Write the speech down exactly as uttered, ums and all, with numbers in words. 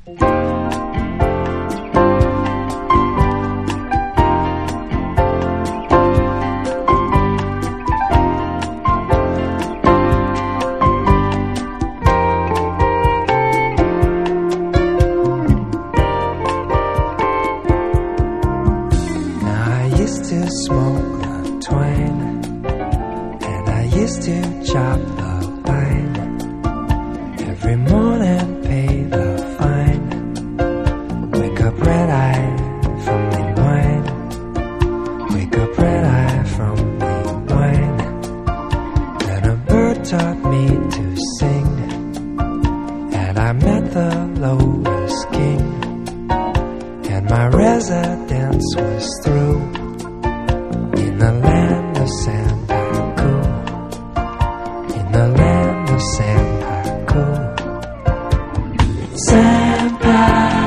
Smoke the twine, and I used to chop the pine. Every morning pay the fine. Wake up red-eyed from the wine. Wake up red-eyed from the wine. Then a bird taught me to sing, and I met the Lotus King, and my residence was through. In the land of Senpaku, in the land of Senpaku, Senpaku.